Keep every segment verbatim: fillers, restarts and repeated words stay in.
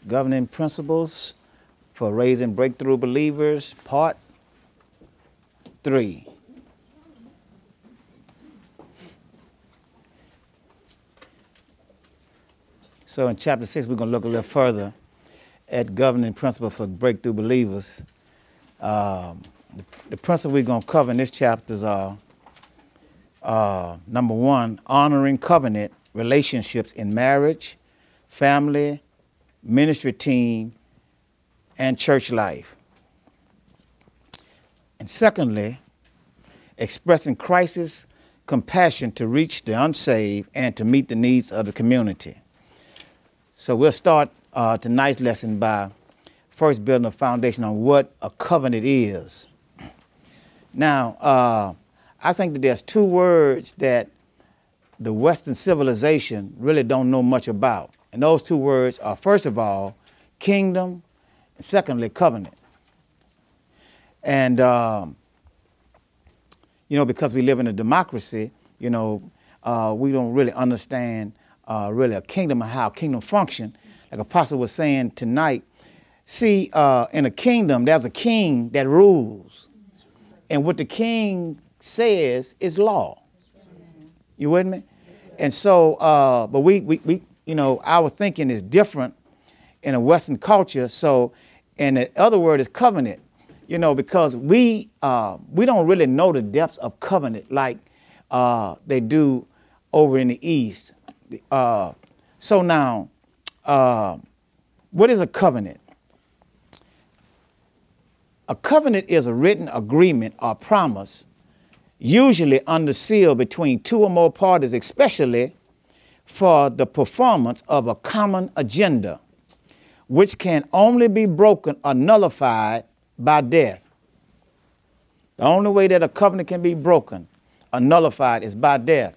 Governing Principles for Raising Breakthrough Believers, Part three. So in chapter six, we're going to look a little further at governing principles for breakthrough believers. Um, the, the principles we're going to cover in this chapter are, uh, number one, honoring covenant relationships in marriage, family, ministry team, and church life. And secondly, expressing Christ's compassion to reach the unsaved and to meet the needs of the community. So we'll start uh, tonight's lesson by first building a foundation on what a covenant is. Now, uh, I think that there's two words that the Western civilization really don't know much about. And those two words are, first of all, kingdom, and secondly, covenant. And, um, you know, because we live in a democracy, you know, uh, we don't really understand uh, really a kingdom and how a kingdom function. Like Apostle was saying tonight, see, uh, in a kingdom, there's a king that rules. And what the king says is law. You with me? And so, uh, but we, we, we, you know, our thinking is different in a Western culture. So, and the other word is covenant, you know, because we, uh, we don't really know the depths of covenant like uh, they do over in the East. Uh, so now, uh, what is a covenant? A covenant is a written agreement or promise, usually under seal between two or more parties, especially for the performance of a common agenda, which can only be broken or nullified by death. The only way that a covenant can be broken or nullified is by death.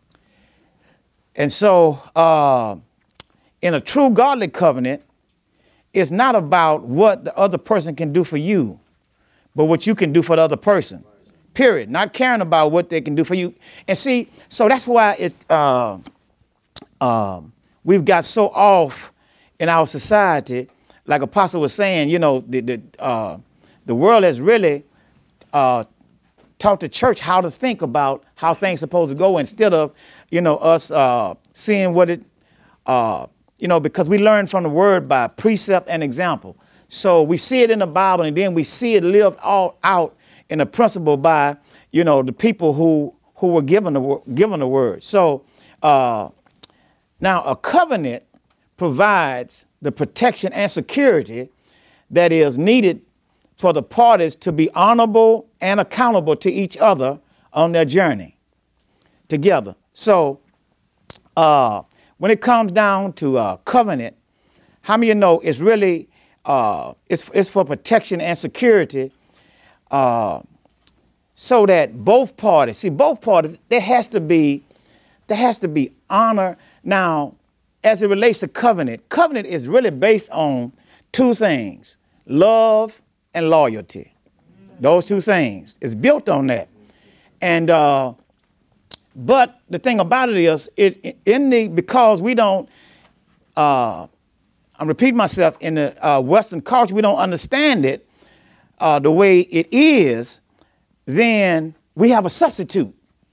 And so, uh, in a true godly covenant, it's not about what the other person can do for you, but what you can do for the other person. Period. Not caring about what they can do for you. And see, so that's why it, uh, uh, we've got so off in our society. Like Apostle was saying, you know, the the, uh, the world has really uh, taught the church how to think about how things are supposed to go instead of, you know, us uh, seeing what it, uh, you know, because we learn from the word by precept and example. So we see it in the Bible and then we see it lived all out in a principle by, you know, the people who who were given the given the word. So uh, now a covenant provides the protection and security that is needed for the parties to be honorable and accountable to each other on their journey together. So uh, when it comes down to uh, covenant, how many of you know it's really uh, it's it's for protection and security. Uh, so that both parties, see both parties, there has to be, there has to be honor. Now, as it relates to covenant, covenant is really based on two things, love and loyalty. Those two things, it's built on that. And, uh, but the thing about it is, it in the, because we don't, uh, I'm repeating myself, in the uh, Western culture, we don't understand it, Uh, the way it is, then we have a substitute.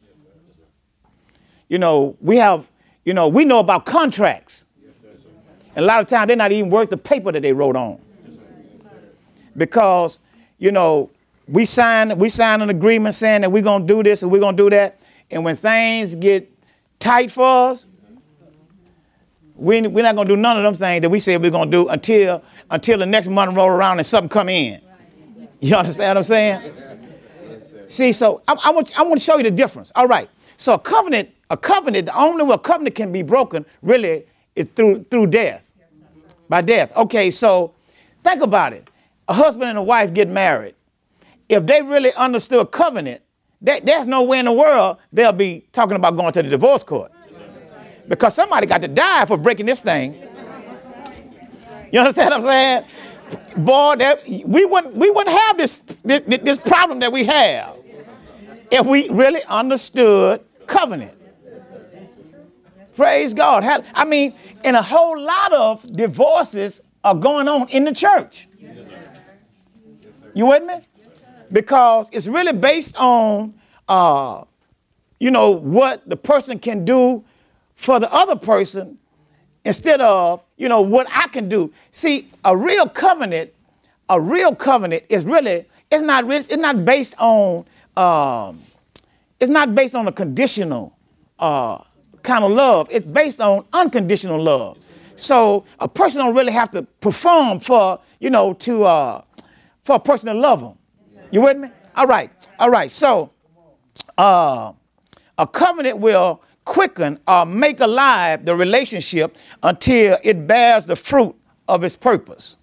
You know, we have, you know, we know about contracts. And a lot of times they're not even worth the paper that they wrote on. Because, you know, we sign, we sign an agreement saying that we're going to do this and we're going to do that. And when things get tight for us, we, we're not going to do none of them things that we said we're going to do until, until the next month roll around and something come in. You understand what I'm saying? See, so I, I, want, I want to show you the difference. All right. So a covenant, a covenant, the only way a covenant can be broken really is through through death, by death. Okay, so think about it. A husband and a wife get married. If they really understood covenant, they, there's no way in the world they'll be talking about going to the divorce court. Because somebody got to die for breaking this thing. You understand what I'm saying? Boy, that, we wouldn't we wouldn't have this, this this problem that we have if we really understood covenant. Praise God. I mean, in a whole lot of divorces are going on in the church. Yes, sir. Yes, sir. You with me? Yes, because it's really based on, uh, you know, what the person can do for the other person instead of, you know, what I can do. See, a real covenant, a real covenant is really, it's not, it's not based on, um, it's not based on a conditional uh, kind of love. It's based on unconditional love. So a person don't really have to perform for, you know, to, uh, for a person to love them. You with me? All right. All right. So uh, a covenant will quicken or make alive the relationship until it bears the fruit of its purpose.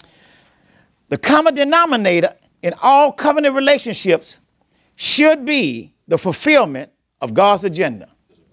The common denominator in all covenant relationships should be the fulfillment of God's agenda.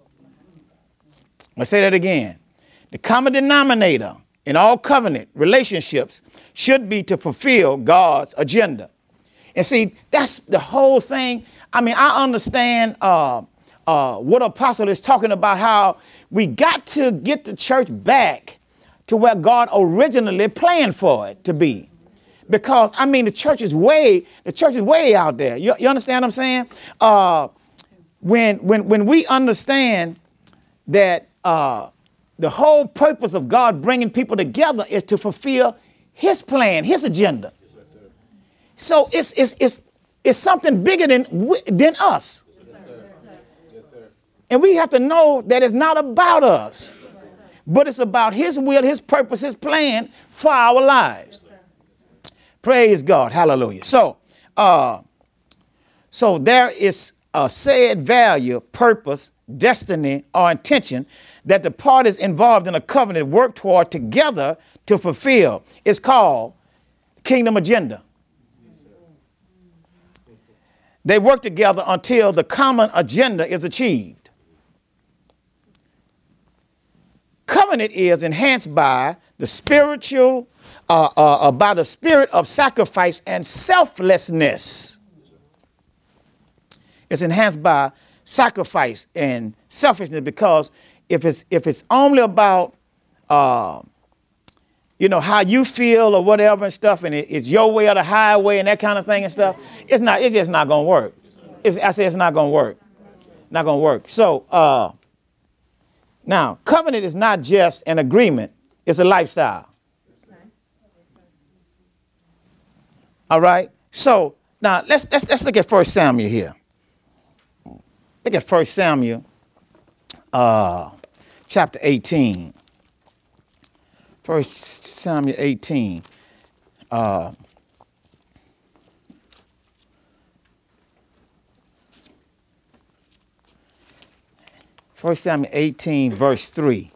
Let's say that again. The common denominator in all covenant relationships should be to fulfill God's agenda. And see, that's the whole thing. I mean, I understand uh, uh, what Apostle is talking about, how we got to get the church back to where God originally planned for it to be. Because, I mean, the church is way, the church is way out there. You, you understand what I'm saying? Uh, when, when, when we understand that uh, the whole purpose of God bringing people together is to fulfill his plan, his agenda. Yes, so it's, it's, it's, it's something bigger than, than us. Yes, sir. Yes, sir. And we have to know that it's not about us, but it's about his will, his purpose, his plan for our lives. Yes, praise God. Hallelujah. So, uh, so there is a said value, purpose, destiny, or intention that the parties involved in a covenant work toward together to fulfill. It's called kingdom agenda. They work together until the common agenda is achieved. Covenant is enhanced by the spiritual, uh, uh, uh, by the spirit of sacrifice and selflessness. It's enhanced by sacrifice and selfishness, because if it's if it's only about uh, you know, how you feel or whatever and stuff, and it, it's your way or the highway and that kind of thing and stuff, it's not. It's just not gonna work. It's, I say it's not gonna work. Not gonna work. So uh, now, covenant is not just an agreement; it's a lifestyle. All right. So now let's let's let's look at First Samuel here. Look at First Samuel, uh, chapter eighteen. First Samuel eighteen. Uh, First Samuel eighteen, verse three.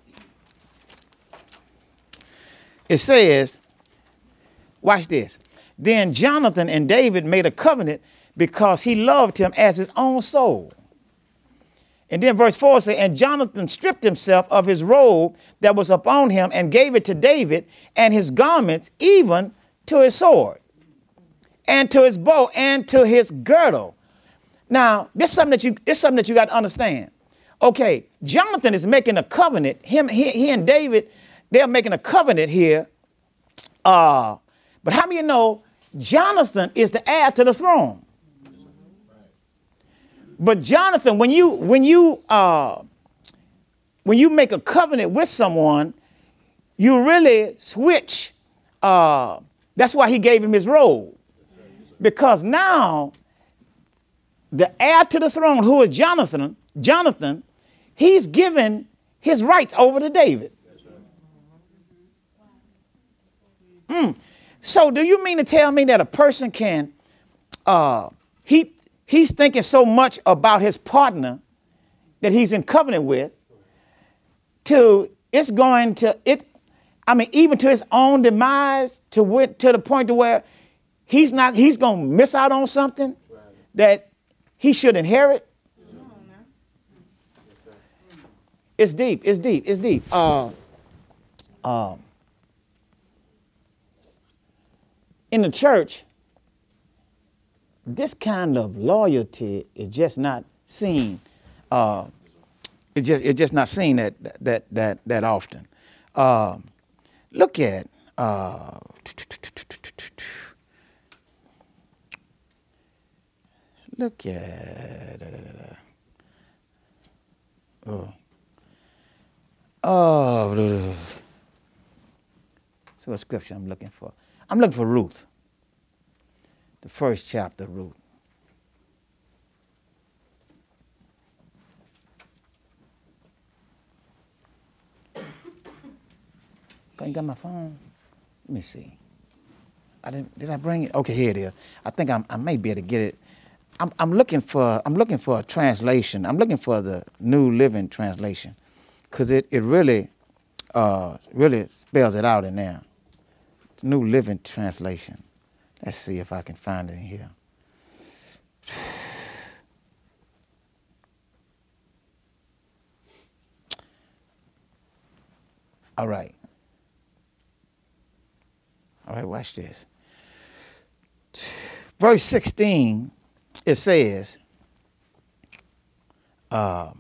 It says, watch this. Then Jonathan and David made a covenant because he loved him as his own soul. And then verse four says, and Jonathan stripped himself of his robe that was upon him and gave it to David, and his garments, even to his sword, and to his bow, and to his girdle. Now, this is something that you, this is something that you got to understand. Okay, Jonathan is making a covenant. Him, he, he and David, they're making a covenant here. Uh, but how many of you know Jonathan is the heir to the throne? But Jonathan, when you when you uh, when you make a covenant with someone, you really switch. Uh, that's why he gave him his robe, because now the heir to the throne, who is Jonathan, Jonathan, he's given his rights over to David. Mm. So, do you mean to tell me that a person can uh, he He's thinking so much about his partner that he's in covenant with, to it's going to it. I mean, even to his own demise, to wit, to the point to where he's not. He's going to miss out on something that he should inherit. It's deep. It's deep. It's deep. Uh, um, in the church, this kind of loyalty is just not seen. Uh, it just it's just not seen that that that that often. Uh, look at Uh, look at. Da, da, da, da. Oh. Oh. Da, da. So what scripture I'm looking for? I'm looking for Ruth. The first chapter of Ruth. Ain't got my phone. Let me see. I didn't. Did I bring it? Okay, here it is. I think I'm, I may be able to get it. I'm, I'm looking for. I'm looking for a translation. I'm looking for the New Living Translation, because it it really, uh, really spells it out in there. It's New Living Translation. Let's see if I can find it in here. All right. All right, watch this. Verse sixteen, it says, uh,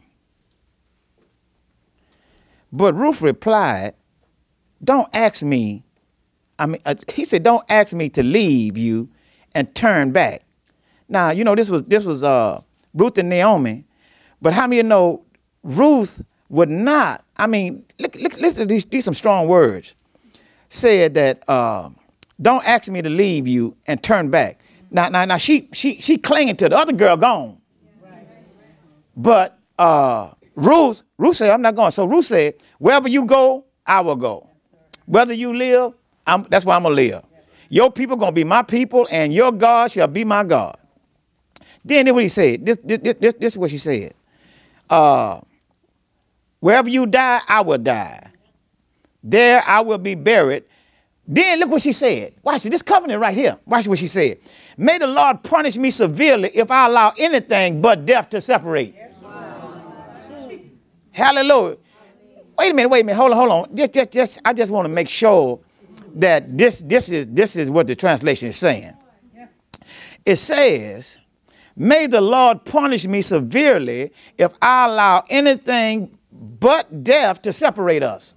but Ruth replied, don't ask me, I mean, uh, he said, don't ask me to leave you and turn back. Now, you know, this was, this was uh, Ruth and Naomi, but how many of you know Ruth would not, I mean, look, look, listen to these, these some strong words. Said that uh, don't ask me to leave you and turn back. Now, now, now she she she clinging to the other girl gone, but uh, Ruth Ruth said I'm not going. So Ruth said, wherever you go, I will go. Whether you live, I'm, that's where I'm gonna live. Your people gonna be my people, and your God shall be my God. Then this what he said. This this this this, this is what she said. Uh, wherever you die, I will die. There I will be buried. Then look what she said. Watch it. This covenant right here. Watch what she said. May the Lord punish me severely if I allow anything but death to separate. Wow. Hallelujah. Wait a minute. Wait a minute. Hold on. Hold on. Just, just, just, I just want to make sure that this, this is, this is what the translation is saying. It says, may the Lord punish me severely if I allow anything but death to separate us.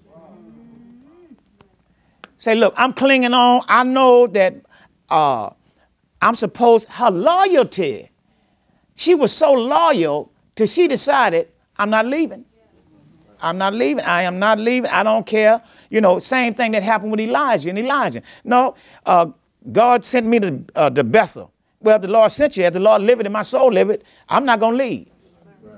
Say, look, I'm clinging on. I know that uh, I'm supposed, her loyalty, she was so loyal till she decided, I'm not leaving. I'm not leaving. I am not leaving. I don't care. You know, same thing that happened with Elijah and Elijah. No, uh, God sent me to, uh, to Bethel. Well, the Lord sent you. As the Lord liveth and my soul liveth, I'm not going to leave. Right.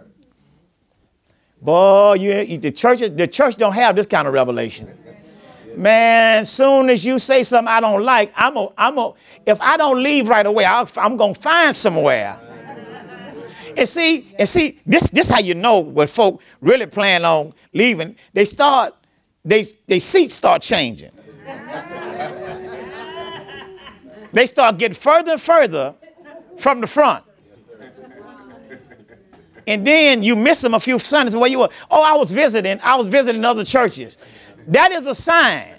Boy, you, you, the, church, the church don't have this kind of revelation. Man, soon as you say something I don't like, I'm a, I'm a, if I don't leave right away, I'll, I'm going to find somewhere. And see, and see, this, this how you know what folk really plan on leaving. They start, they, they seats start changing. They start getting further and further from the front. And then you miss them a few Sundays where you were, oh, I was visiting, I was visiting other churches. That is a sign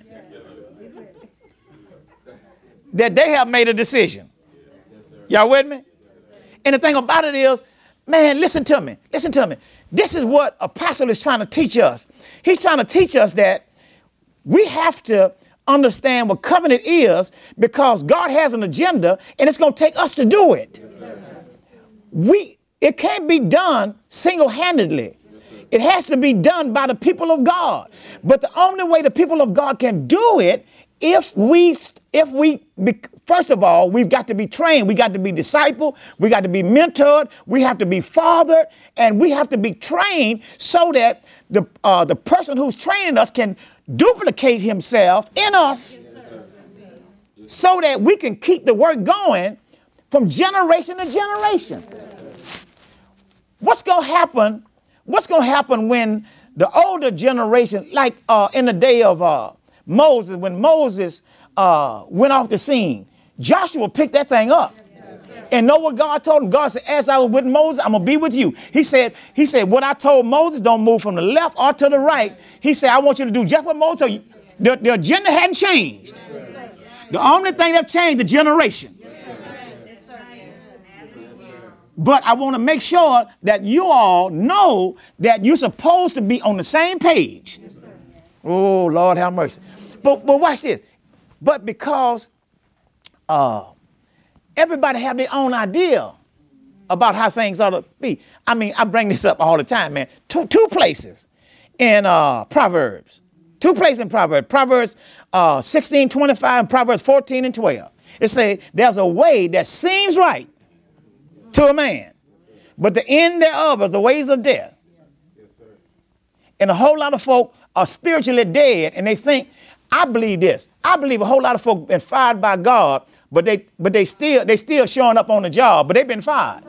that they have made a decision. Y'all with me? And the thing about it is, man, listen to me. Listen to me. This is what Apostle is trying to teach us. He's trying to teach us that we have to understand what covenant is because God has an agenda and it's going to take us to do it. We, it can't be done single-handedly. It has to be done by the people of God. But the only way the people of God can do it, if we, if we, first of all, we've got to be trained. We got to be discipled. We got to be mentored. We have to be fathered. And we have to be trained so that the, uh, the person who's training us can duplicate himself in us so that we can keep the work going from generation to generation. What's going to happen? What's going to happen when the older generation, like uh, in the day of uh, Moses, when Moses uh, went off the scene, Joshua picked that thing up. And know what God told him? God said, as I was with Moses, I'm going to be with you. He said, he said, what I told Moses, don't move from the left or to the right. He said, I want you to do just what Moses told you. The, the agenda hadn't changed. The only thing that changed, the generation. But I want to make sure that you all know that you're supposed to be on the same page. Oh, Lord, have mercy. But, but watch this. But because uh, everybody have their own idea about how things ought to be. I mean, I bring this up all the time, man. Two, two places in uh, Proverbs. Two places in Proverbs. Proverbs uh, sixteen twenty-five and Proverbs fourteen and twelve. It says, there's a way that seems right to a man, but the end thereof is the ways of death. And a whole lot of folk are spiritually dead, and they think, I believe this. I believe a whole lot of folk been fired by God, but they but they still they still showing up on the job, but they've been fired.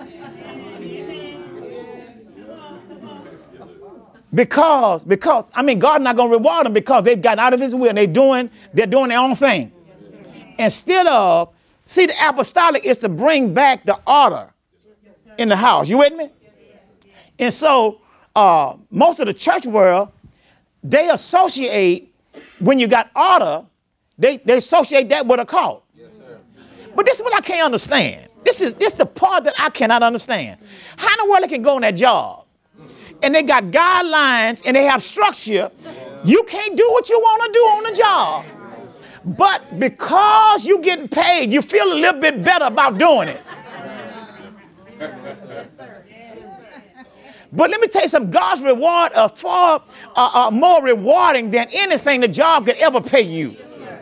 Because, because, I mean, God's not going to reward them because they've gotten out of his will and they're doing, they're doing their own thing. Instead of, see, the apostolic is to bring back the order in the house. You with me? And so uh, most of the church world, they associate, when you got order, they, they associate that with a cult. Yes, sir. But this is what I can't understand. This is this the part that I cannot understand. How in the world they can go on that job and they got guidelines and they have structure? You can't do what you want to do on the job. But because you're getting paid, you feel a little bit better about doing it. But let me tell you something. God's reward are far uh, uh, more rewarding than anything the job could ever pay you.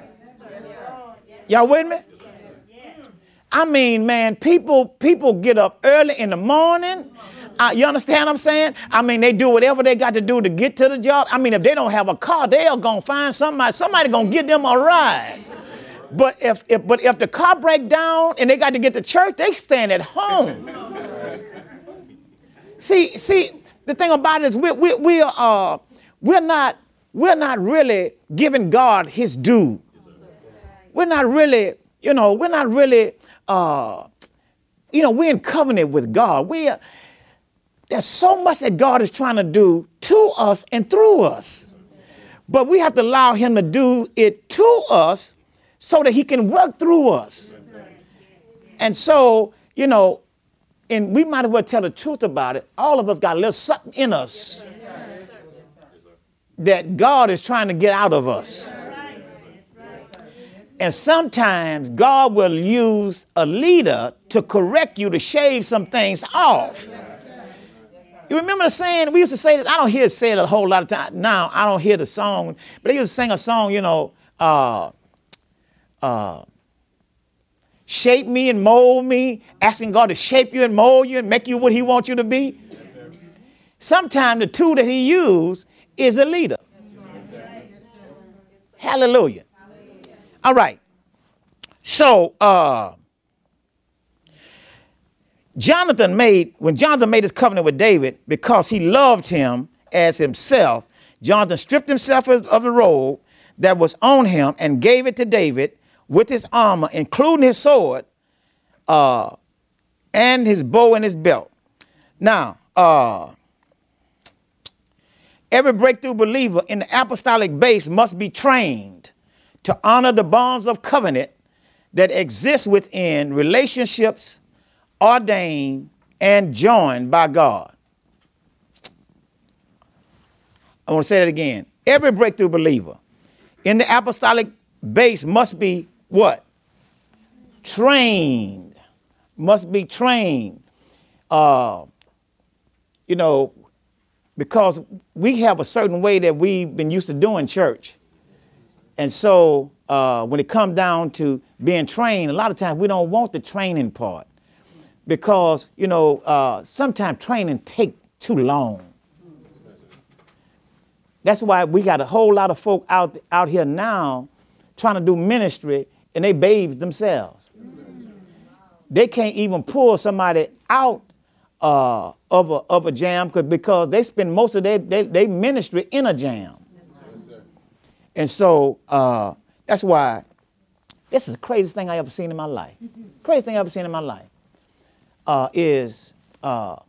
Y'all with me? I mean, man, people people get up early in the morning. Uh, you understand what I'm saying? I mean, they do whatever they got to do to get to the job. I mean, if they don't have a car, they're going to find somebody. Somebody going to give them a ride. But if, if but if the car break down and they got to get to church, they stand at home. See, see, the thing about it is we we we are uh, we're not we're not really giving God his due. We're not really, you know, we're not really, uh, you know, we're in covenant with God. We are, there's so much that God is trying to do to us and through us, but we have to allow him to do it to us so that he can work through us. And so, you know. And we might as well tell the truth about it. All of us got a little something in us that God is trying to get out of us. And sometimes God will use a leader to correct you, to shave some things off. You remember the saying? We used to say this. I don't hear it said a whole lot of time. Now, I don't hear the song. But they used to sing a song, you know, uh, uh, shape me and mold me, asking God to shape you and mold you and make you what he wants you to be. Yes, sometimes the tool that he used is a leader. Yes, Hallelujah. Hallelujah. All right. So uh, Jonathan made, when Jonathan made his covenant with David, because he loved him as himself, Jonathan stripped himself of, of the robe that was on him and gave it to David with his armor, including his sword, uh, and his bow and his belt. Now, uh, every breakthrough believer in the apostolic base must be trained to honor the bonds of covenant that exist within relationships ordained and joined by God. I want to say that again. Every breakthrough believer in the apostolic base must be what? Trained. Must be trained. Uh, you know, because we have a certain way that we've been used to doing church. And so uh, when it comes down to being trained, a lot of times we don't want the training part. Because, you know, uh, sometimes training take too long. That's why we got a whole lot of folk out, out here now trying to do ministry, and they babes themselves. They can't even pull somebody out uh, of, a, of a jam because they spend most of their, their, their ministry in a jam. Yes, and so uh, that's why this is the craziest thing I ever seen in my life. Craziest thing I ever seen in my life uh, is uh,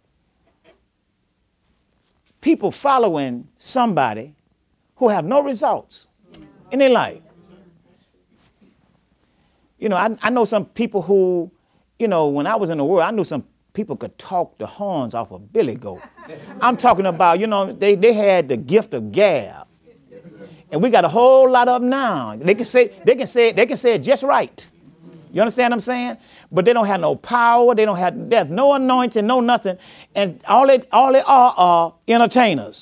people following somebody who have no results in their life. You know, I, I know some people who, you know, when I was in the world, I knew some people could talk the horns off a billy goat. I'm talking about, you know, they, they had the gift of gab. And we got a whole lot of them now. They can say, they can say, they can say it just right. You understand what I'm saying? But they don't have no power. They don't have, there's no anointing, no nothing. And all they, all they are are entertainers.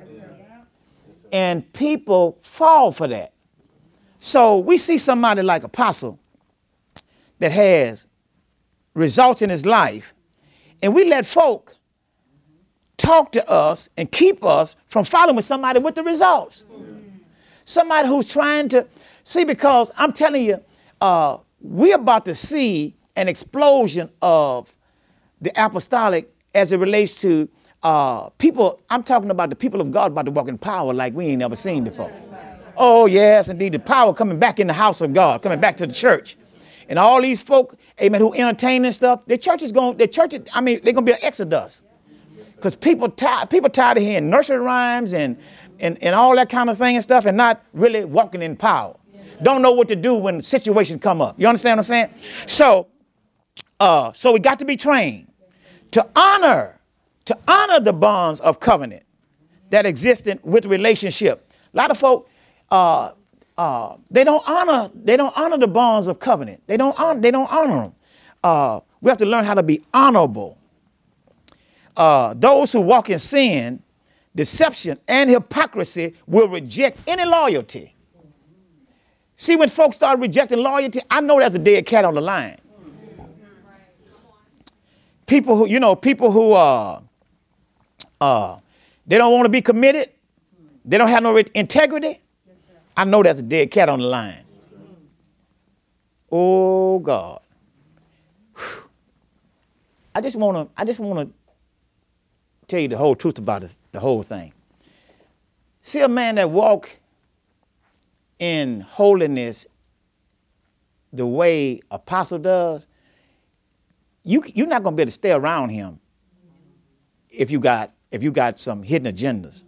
And people fall for that. So we see somebody like Apostle that has results in his life, and we let folk talk to us and keep us from following somebody with the results. Somebody who's trying to see, because I'm telling you, uh, we're about to see an explosion of the apostolic as it relates to uh, people. I'm talking about the people of God about to walk in power like we ain't never seen before. Oh, yes, indeed. The power coming back in the house of God, coming back to the church. And all these folk, amen, who entertain and stuff, the church is going, the church, I mean, they're going to be an exodus. Because people tired, people tired of hearing nursery rhymes and, and, and all that kind of thing and stuff, and not really walking in power. Don't know what to do when situations come up. You understand what I'm saying? So, uh, so we got to be trained to honor, to honor the bonds of covenant that exist in, with relationship. A lot of folk, uh, uh, they don't honor, they don't honor the bonds of covenant. They don't honor, they don't honor them. Uh, we have to learn how to be honorable. Uh, those who walk in sin, deception, and hypocrisy will reject any loyalty. See, when folks start rejecting loyalty, I know there's a dead cat on the line. People who, you know, people who, uh, uh, they don't want to be committed. They don't have no integrity. I know there's a dead cat on the line. Oh, God. Whew. I just want to, I just want to tell you the whole truth about this, the whole thing. See a man that walk in holiness the way Apostle does, you, you're not going to be able to stay around him if you got, if you got some hidden agendas.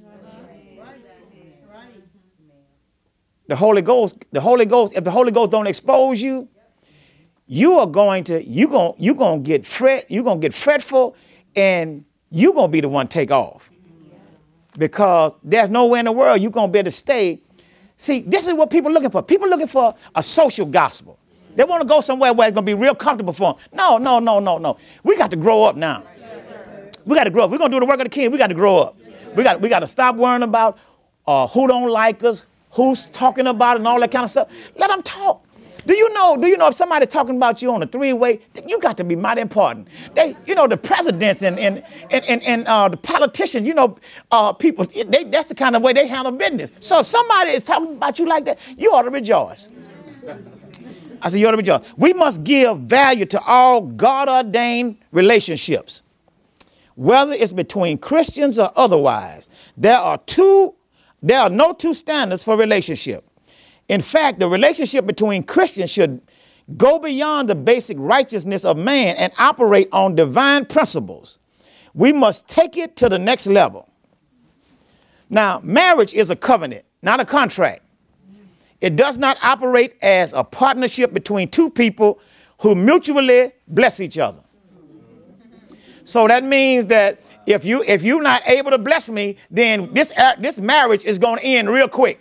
The Holy Ghost, the Holy Ghost, if the Holy Ghost don't expose you, you are going to, you going you going to get fret, you're going to get fretful, and you're going to be the one take off. Because there's nowhere in the world you're going to be able to stay. See, this is what people are looking for. People are looking for a social gospel. They want to go somewhere where it's going to be real comfortable for them. No, no, no, no, no. We got to grow up now. We got to grow up. We're going to do the work of the King. We got to grow up. We got, we got to stop worrying about uh, who don't like us, who's talking about it and all that kind of stuff. Let them talk. Do you know, do you know if somebody's talking about you on a three-way, you got to be mighty important. They, you know, the presidents and and and, and, and uh, the politicians, you know, uh, people, they, that's the kind of way they handle business. So if somebody is talking about you like that, you ought to rejoice. I said, you ought to rejoice. We must give value to all God-ordained relationships, whether it's between Christians or otherwise. There are two, there are no two standards for relationship. In fact, the relationship between Christians should go beyond the basic righteousness of man and operate on divine principles. We must take it to the next level. Now, marriage is a covenant, not a contract. It does not operate as a partnership between two people who mutually bless each other. So that means that if you if you're not able to bless me, then this this marriage is going to end real quick.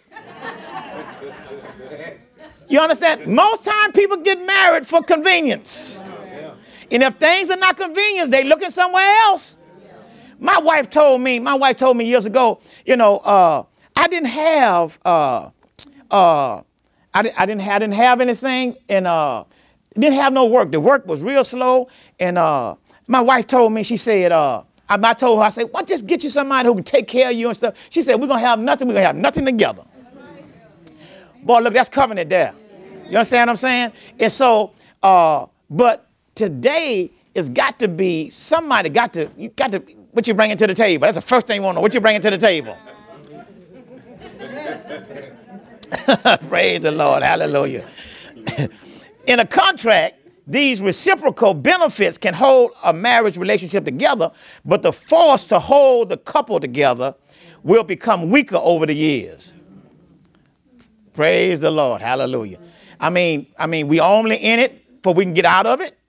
You understand? Most time people get married for convenience. And if things are not convenient, they looking somewhere else. My wife told me, my wife told me years ago, you know, uh, I didn't have, uh, uh, I, di- I didn't have, I didn't have anything, and uh, didn't have no work. The work was real slow. And uh, my wife told me, she said, uh, I, I told her, I said, why don't just get you somebody who can take care of you and stuff. She said, we're going to have nothing. We're going to have nothing together. Boy, look, that's covenant there. You understand what I'm saying? And so, uh, but today it's got to be somebody got to, you got to, what you bringing to the table? That's the first thing you want to know. What you bringing to the table? Praise the Lord. Hallelujah. In a contract, these reciprocal benefits can hold a marriage relationship together, but the force to hold the couple together will become weaker over the years. Praise the Lord. Hallelujah. I mean, I mean, we only in it for we can get out of it.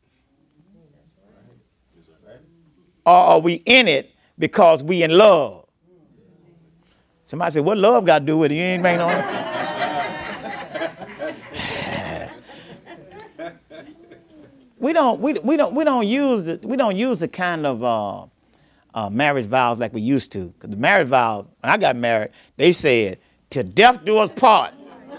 Or are we in it because we in love? Somebody said, what love got to do with it? You ain't making no. we don't we, we don't we don't use the, we don't use the kind of uh, uh, marriage vows like we used to. Because the marriage vows, when I got married, they said, "To death do us part."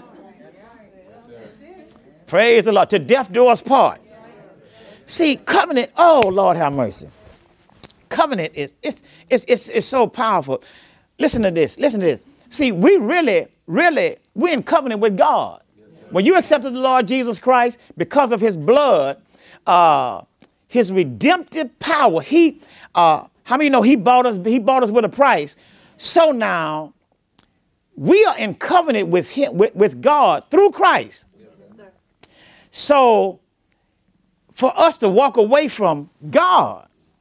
Praise the Lord. To death do us part. See, covenant. Oh Lord, have mercy. Covenant is it's it's it's it's so powerful. Listen to this. Listen to this. See, we really, really, we're in covenant with God. When you accepted the Lord Jesus Christ because of his blood, uh, his redemptive power, he, uh, how many know he bought us, he bought us with a price. So now we are in covenant with him, with, with God through Christ. Yes, so for us to walk away from God,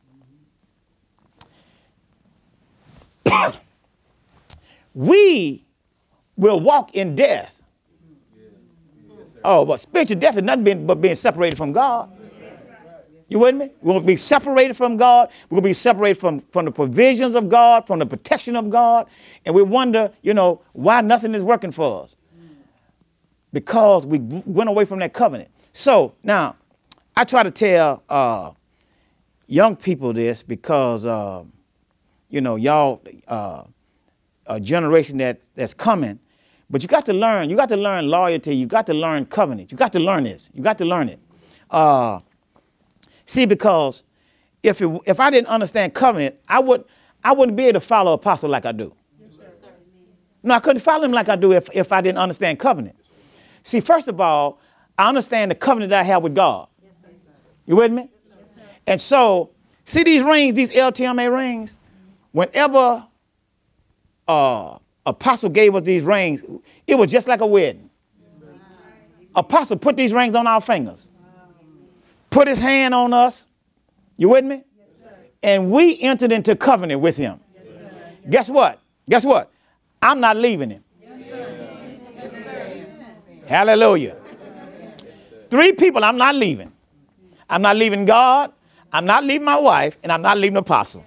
we will walk in death. Oh, but spiritual death is nothing being, but being separated from God. You with me? We're going to be separated from God. We're going to be separated from, from the provisions of God, from the protection of God. And we wonder, you know, why nothing is working for us. Because we went away from that covenant. So now, I try to tell uh, young people this because, uh, you know, y'all... Uh, a generation that, that's coming, but you got to learn, you got to learn loyalty, you got to learn covenant, you got to learn this, you got to learn it. Uh, see, because if it, if I didn't understand covenant, I would I wouldn't be able to follow apostle like I do. Yes, sir. No, I couldn't follow him like I do if, if I didn't understand covenant. See, first of all, I understand the covenant that I have with God. Yes, sir. You with me? Yes, and so, see these rings, these L T M A rings, whenever Uh, apostle gave us these rings, it was just like a wedding. Yes, apostle put these rings on our fingers, put his hand on us. You with me? Yes, and we entered into covenant with him. Yes, Guess what? Guess what? I'm not leaving him. Yes, yes, sir. Hallelujah. Yes, Three people I'm not leaving. I'm not leaving God. I'm not leaving my wife, and I'm not leaving the apostle.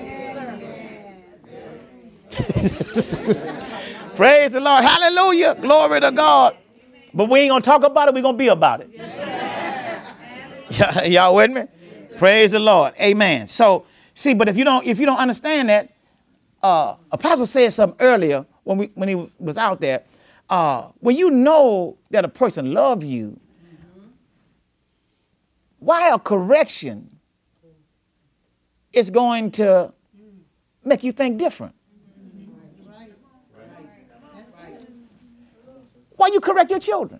Praise the Lord. Hallelujah. Glory to God. But we ain't going to talk about it. We're going to be about it. Y- y'all with me? Praise the Lord. Amen. So, see, but if you don't if you don't understand that, uh, Apostle said something earlier when we when he was out there. Uh, when you know that a person loves you, why a correction is going to make you think different? Why you correct your children?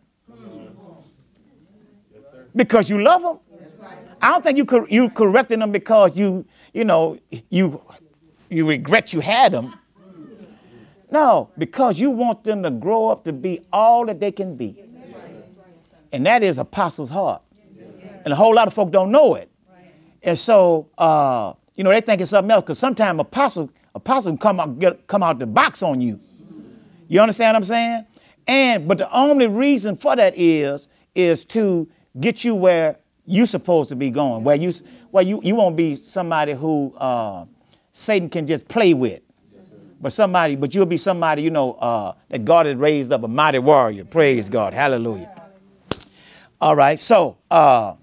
Because you love them. I don't think you cor- you correcting them because you you know you you regret you had them. No, because you want them to grow up to be all that they can be, and that is apostle's heart. And a whole lot of folk don't know it, and so uh, you know they think it's something else. Because sometimes apostle apostle come out get, come out the box on you. You understand what I'm saying? And but the only reason for that is is to get you where you're supposed to be going, where you where you, you won't be somebody who uh, Satan can just play with, yes, but somebody, but you'll be somebody, you know, uh, that God has raised up, a mighty warrior. Praise God. Hallelujah. All right. So, uh,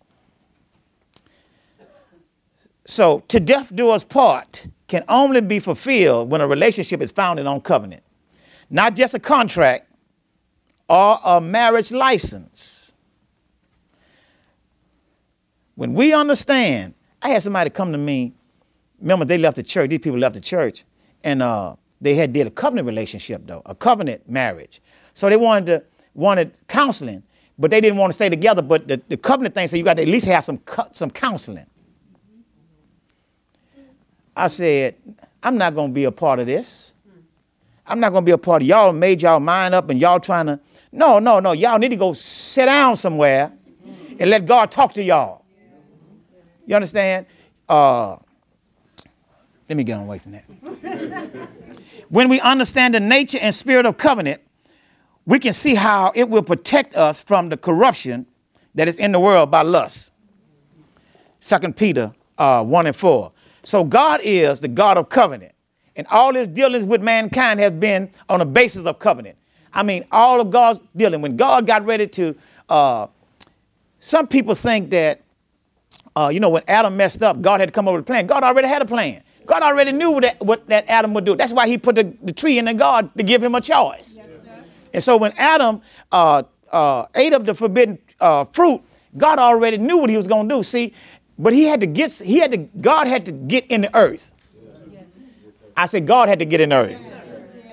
so to death do us part can only be fulfilled when a relationship is founded on covenant, not just a contract or a marriage license. When we understand, I had somebody come to me, remember they left the church, these people left the church, and uh, they had did a covenant relationship though, a covenant marriage. So they wanted to, wanted counseling, but they didn't want to stay together, but the, the covenant thing said you got to at least have some, some counseling. I said, I'm not going to be a part of this. I'm not going to be a part of y'all made y'all mind up and y'all trying to, no, no, no. Y'all need to go sit down somewhere and let God talk to y'all. You understand? Uh, let me get on away from that. When we understand the nature and spirit of covenant, we can see how it will protect us from the corruption that is in the world by lust. Second Peter uh, one and four. So God is the God of covenant, And all his dealings with mankind has been on a basis of covenant. I mean, all of God's dealing. When God got ready to, uh, some people think that, uh, you know, when Adam messed up, God had to come up with a plan. God already had a plan. God already knew what that, what that Adam would do. That's why he put the, the tree in the garden to give him a choice. Yes, and so when Adam uh, uh, ate of the forbidden uh, fruit, God already knew what he was going to do. See, but he had to get, he had to, God had to get in the earth. Yes. I said God had to get in the earth. Yes,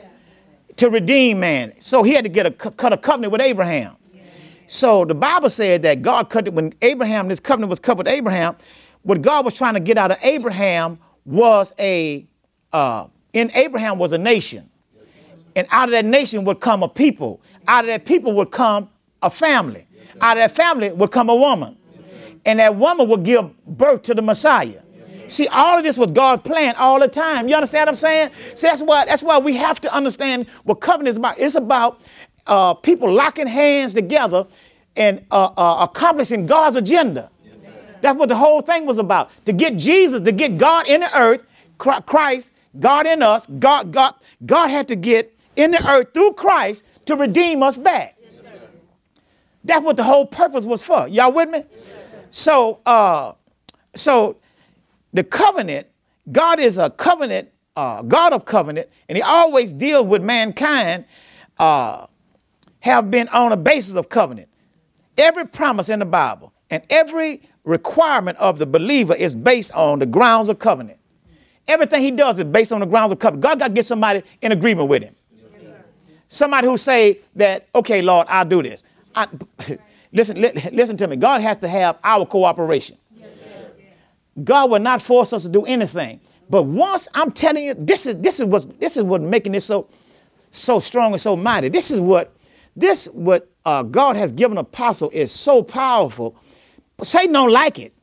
to redeem man. So he had to get a cut a covenant with Abraham. Yes. So the Bible said that God cut it when Abraham, this covenant was cut with Abraham. What God was trying to get out of Abraham was a, uh, in Abraham was a nation. And out of that nation would come a people. Out of that people would come a family. Out of that family would come a woman. And that woman would give birth to the Messiah. See, all of this was God's plan all the time. You understand what I'm saying? See, that's why, that's why we have to understand what covenant is about. It's about uh, people locking hands together and uh, uh, accomplishing God's agenda. That's what the whole thing was about. To get Jesus, to get God in the earth, Christ, God in us. God, God, God had to get in the earth through Christ to redeem us back. Yes, that's what the whole purpose was for. Y'all with me? Yes, so, uh, so the covenant, God is a covenant, uh, God of covenant, and he always deals with mankind, uh, have been on a basis of covenant. Every promise in the Bible and every requirement of the believer is based on the grounds of covenant. Everything he does is based on the grounds of covenant. God got to get somebody in agreement with him. Yes, somebody who say that, okay, Lord, I'll do this. I, listen, li, listen to me. God has to have our cooperation. Yes, God will not force us to do anything. But once I'm telling you, this is this is what's this is what making this so so strong and so mighty. This is what this what uh, God has given apostle is so powerful. But Satan don't like it.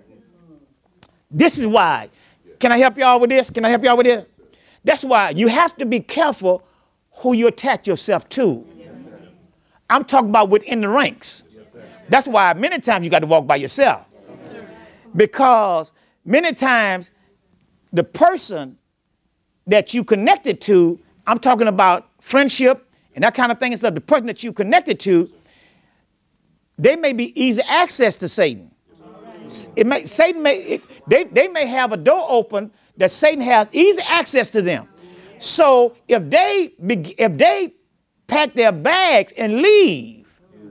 This is why. Can I help y'all with this? Can I help y'all with this? That's why you have to be careful who you attach yourself to. Yes, I'm talking about within the ranks. Yes, that's why many times you got to walk by yourself. Yes, because many times the person that you connected to, I'm talking about friendship and that kind of thing and stuff, the person that you connected to, they may be easy access to Satan. It may, Satan may, it, they, they may have a door open that Satan has easy access to them. So if they, if they pack their bags and leave,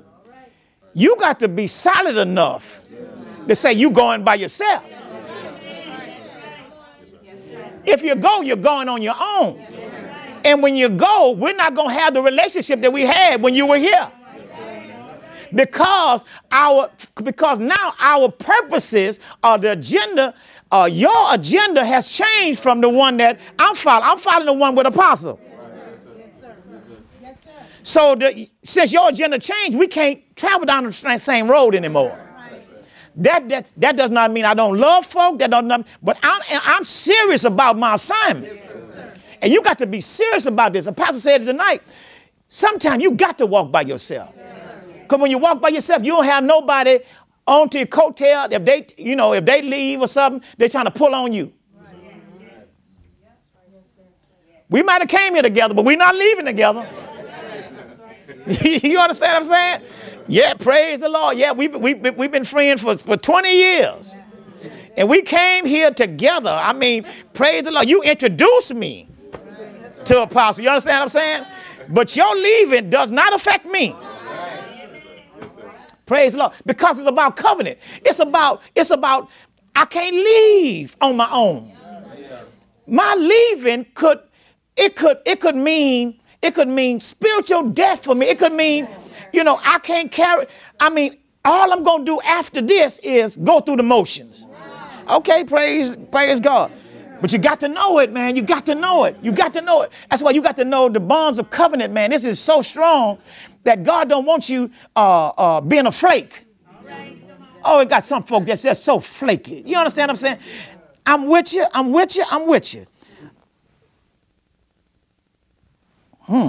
you got to be solid enough to say you going by yourself. If you go, you're going on your own. And when you go, we're not going to have the relationship that we had when you were here. Because our because now our purposes or the agenda, uh, your agenda has changed from the one that I'm following. I'm following the one with apostle. Yes, sir. Yes, sir. So the, since your agenda changed, we can't travel down the same road anymore. That that that does not mean I don't love folk. That don't. But I'm I'm serious about my assignment. Yes, and you got to be serious about this. Apostle said it tonight. Sometimes you got to walk by yourself. Because when you walk by yourself, you don't have nobody onto your coattail. If they, you know, if they leave or something, they're trying to pull on you. We might have came here together, but we're not leaving together. You understand what I'm saying? Yeah, praise the Lord. Yeah, we, we, we've been friends for, for twenty years. And we came here together. I mean, praise the Lord. You introduced me to Apostle. You understand what I'm saying? But your leaving does not affect me. Praise the Lord. Because it's about covenant. It's about, it's about, I can't leave on my own. My leaving could, it could, it could mean, it could mean spiritual death for me. It could mean, you know, I can't carry, I mean, all I'm going to do after this is go through the motions. Okay, praise, praise God. But you got to know it, man. You got to know it. You got to know it. That's why you got to know the bonds of covenant, man. This is so strong that God don't want you uh, uh, being a flake. Oh, it got some folk that's just so flaky. You understand what I'm saying? I'm with you. I'm with you. I'm with you. Hmm.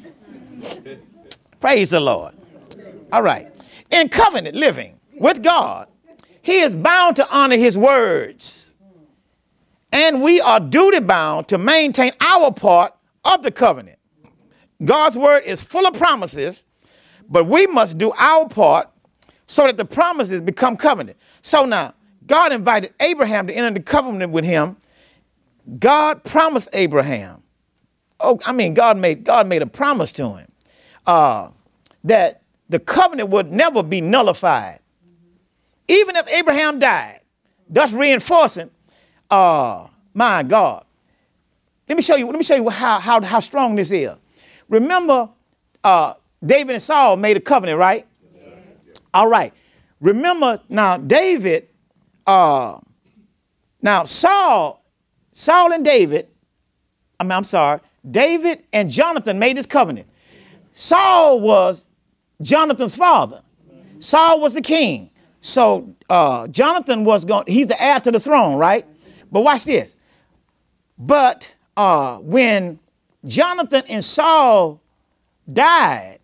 Praise the Lord. All right. In covenant living with God, he is bound to honor his words And we are duty bound to maintain our part of the covenant. God's word is full of promises, but we must do our part so that the promises become covenant. So now, God invited Abraham to enter the covenant with him. God promised Abraham. Oh, I mean, God made God made a promise to him uh, that the covenant would never be nullified, even if Abraham died. Thus reinforcing, uh, my God. Let me show you. Let me show you how how how strong this is. Remember, uh, David and Saul made a covenant, right? Yes, all right. Remember now, David. Uh, now Saul, Saul and David. I mean, I'm sorry. David and Jonathan made this covenant. Saul was Jonathan's father. Saul was the king. So uh, Jonathan was going, he's the heir to the throne, right? But watch this. But uh, when Jonathan and Saul died,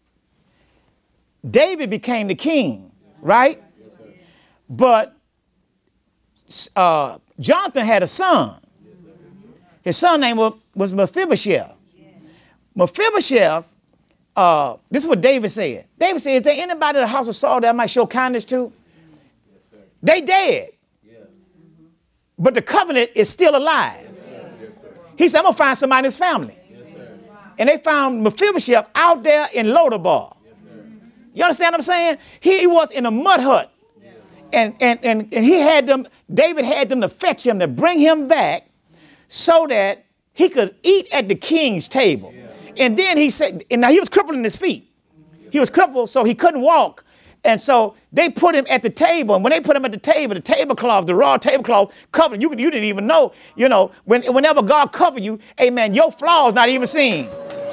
David became the king, right? But uh, Jonathan had a son. His son name was, was Mephibosheth. Mephibosheth, uh, this is what David said. David said, is there anybody in the house of Saul that I might show kindness to? Yes, sir. They dead. Yeah. But the covenant is still alive. Yes, sir. Yes, sir. He said, I'm going to find somebody in his family. Yes, sir. And they found Mephibosheth out there in Lodabar. Yes, sir. You understand what I'm saying? He, he was in a mud hut. Yeah. And, and, and, and he had them, David had them to fetch him, to bring him back so that he could eat at the king's table. Yeah. And then he said, and now he was crippled in his feet. He was crippled, so he couldn't walk. And so they put him at the table. And when they put him at the table, the tablecloth, the raw tablecloth covered, you, you didn't even know, you know, when, whenever God covered you, amen, your flaws not even seen.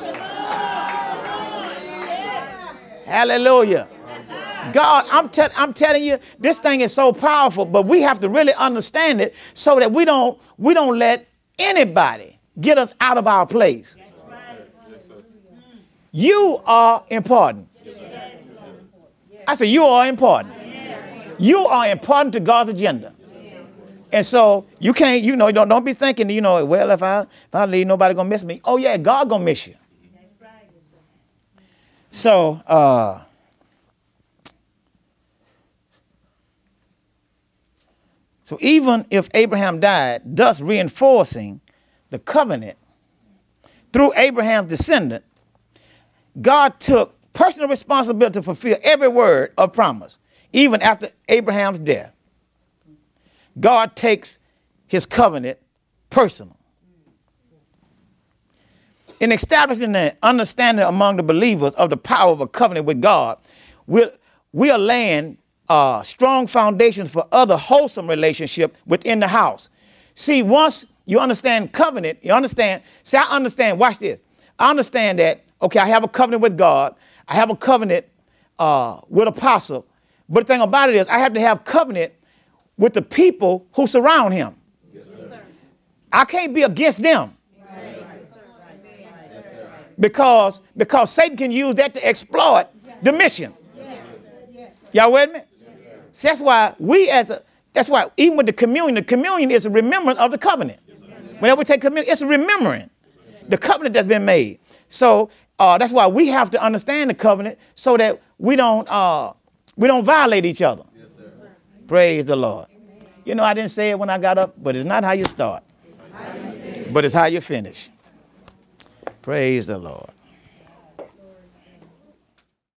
Hallelujah. God, I'm, te- I'm telling you, this thing is so powerful, but we have to really understand it so that we don't, we don't let anybody get us out of our place. You are important. I said, you are important. You are important to God's agenda. And so you can't, you know, don't, don't be thinking, you know, well, if I, if I leave, nobody gonna miss me. Oh yeah, God gonna miss you. So, uh, so even if Abraham died, thus reinforcing the covenant through Abraham's descendant, God took personal responsibility to fulfill every word of promise, even after Abraham's death. God takes his covenant personal. In establishing the understanding among the believers of the power of a covenant with God, we're, we are laying uh, strong foundations for other wholesome relationship within the house. See, once you understand covenant, you understand, see, I understand, watch this. I understand that, okay, I have a covenant with God. I have a covenant uh, with apostle. But the thing about it is I have to have covenant with the people who surround him. Yes, sir. I can't be against them. Right. Yes, sir. Because, because Satan can use that to exploit the mission. Yes. Y'all with me? Yes, so that's why we as a, that's why even with the communion, the communion is a remembrance of the covenant. Yes, whenever we take communion, it's a remembering the covenant that's been made. So uh, that's why we have to understand the covenant so that we don't uh, we don't violate each other. Yes, sir. Praise the Lord. Amen. You know, I didn't say it when I got up, but it's not how you start, it's how you but it's how you finish. Praise the Lord.